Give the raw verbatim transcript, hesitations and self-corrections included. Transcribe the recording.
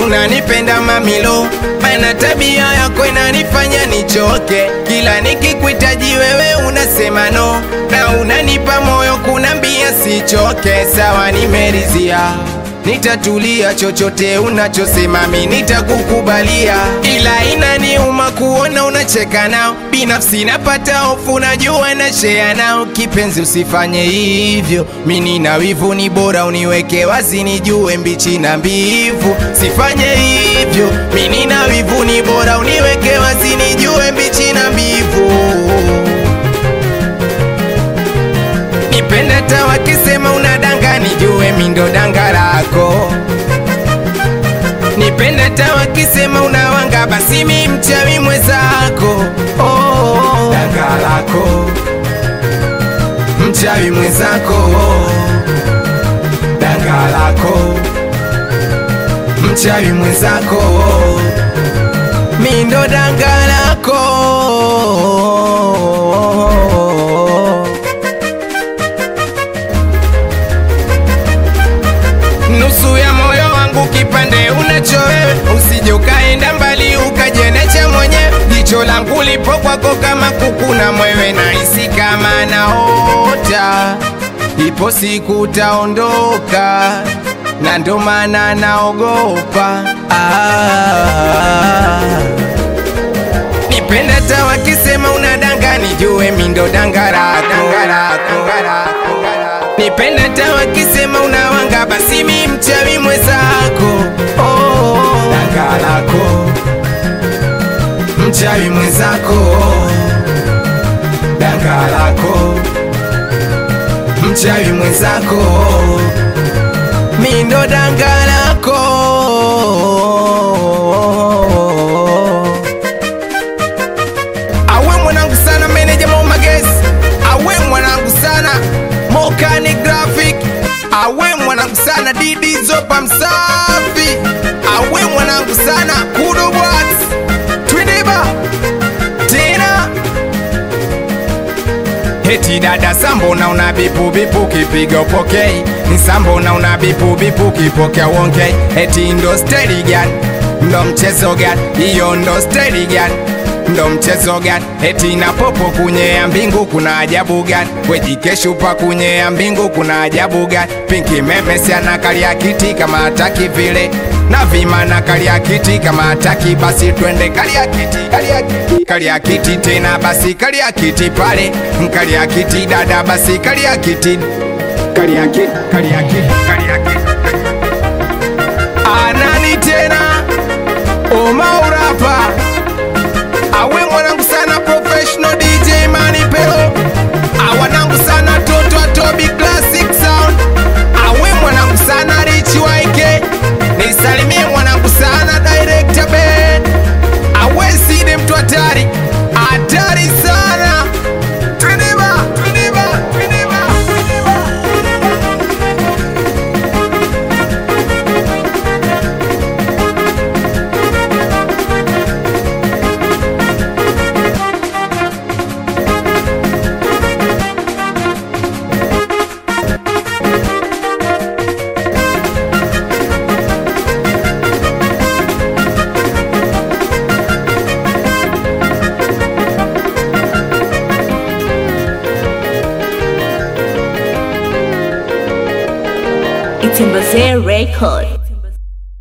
unanipenda mamilo, maana tabia yako inanifanya nichoke. Kila nikikuhitaji wewe unasema no, na unanipa moyo kunambia sichoke. Sawa nimeridhia, nitatulia, chochote unachosema mimi nitakukubalia, ila inaniuma kuona unacheka nao. Binafsi napata hofu, najua na share nao. Kipenzi usifanye hivyo, mimi nina wivu, ni bora uniweke wazi nijue mbichi na mbivu. Sifanye hivyo, mimi nina wivu, ni bora uniweke wazi nijue mbichi na mbivu. Nipende hata wakisema unadanga, nijue mimi ndo danga lako. Nipende hata wakisema unawanga, basi mimi mchawi mwenzako. Oh, danga lako, mchawi mwenzako. Danga lako, mchawi mwenzako. Mimi ndo danga lako. Nusu ya moyo wangu kipande unacho wewe, usije ukaenda mbali ukajenecha mwenye. Jicho langu lipo kwako kama kuku na mwewe, nahisi kama naota, ipo siku utaondoka, na ndo maana naogopa. ah. Nipende hata wakisema unadanga, nijue mimi ndo danga lako. Nipende hata wakisema unawanga, basi mimi mchawi mwenzako. Oh, danga lako, mchawi mwenzako. Danga lako, mchawi mwenzako. Mimi ndo danga lako. Awe mwanangu sana meneja Mo Magezi, awe mwanangu sana Mokani Graphic, awe mwanangu sana Didi Zopa Msafi, awe mwanangu sana Kudo Bwats Twiniba Tina. Heti dada sambo na unabipu bipu kipiga upokei, ni sambo na unabipu bipu kipokea uongei. Heti ndo steady gani, ndo mchezo gani, iyo ndo steady gani, ndo mchezo gani? Eti na popo kunyea mbingu kuna ajabu gani? Wejikeshupa kunyea mbingu kuna ajabu gani? Pinki Memesi anakalia kiti kama hataki vile, na Vima anakalia kiti kama hataki, basi twende kalia kiti, kalia kiti, kalia kiti tena, basi kalia kiti pale, kalia kiti dada, basi kalia kiti, kalia kiti, kalia kiti, kalia kiti. Anani tena Omaurapa, awe mwanangu sana professional D J Mani Pero, awanangu sana Toto Atobi Classic Sound, awe mwanangu sana Rich Y K, nisalimie mwanangu sana Director Ben, awe Side mtu hatari, hatari sana. Twiniba, twiniba, twiniba, twiniba. It's in Bazaar Record.